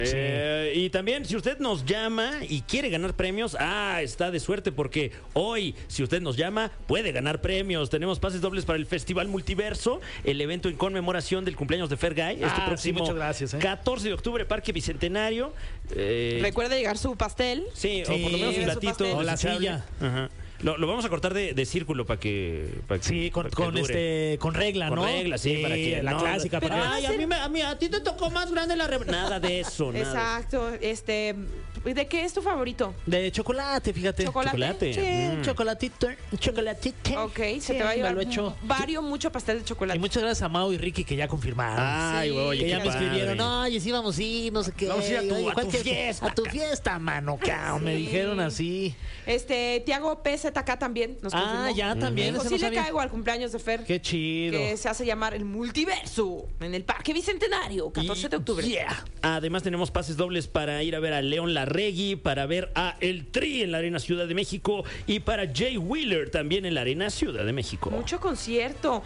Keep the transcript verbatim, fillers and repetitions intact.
Sí. Eh, y también, si usted nos llama y quiere ganar premios, ah, está de suerte porque hoy, si usted nos llama, puede ganar premios. Tenemos pases dobles para el Festival Multiverso, el evento en conmemoración del cumpleaños de Fergay. Este Ah, sí, próximo muchas gracias, ¿eh? catorce de octubre, Parque Bicentenario. Eh, Recuerda llegar su pastel. sí, Sí, o por lo menos un su platito. pastel. O la desechable. silla. Ajá. Lo, lo vamos a cortar de, de círculo para que, pa' que- Sí, con, pa' que con dure. este con regla, Con ¿no? regla, sí, para que la no- clásica. Pero para- va a Ay, a ser- mí, me- a mí- a ti te tocó más grande la re- Nada de eso, nada. Exacto. Este, ¿de qué es tu favorito? De chocolate, fíjate. ¿Chocolate? Chocolate. Sí, Mm. chocolatito, chocolatito. Ok, se Sí, te va a me llevar lo echo. varios, mucho pastel de chocolate. Y muchas gracias a Mau y Ricky que ya confirmaron. Ay, Sí, oye, que qué ya me padre. escribieron, oye, sí vamos a ir, no sé qué. Vamos a ir a tu- Oye, a tu cualquier- fiesta, A tu fiesta, mano, cabrón. Me dijeron así. Este, Tiago P Z K también nos Ah, confirmó. ya también. Dijo, ese sí no le sabía. caigo al cumpleaños de Fer. Qué chido. Que se hace llamar el Multiverso en el Parque Bicentenario, catorce de octubre. Yeah. Además tenemos pases dobles para ir a ver a León Larregui, para ver a El Tri en la Arena Ciudad de México y para Jay Wheeler también en la Arena Ciudad de México. Mucho concierto.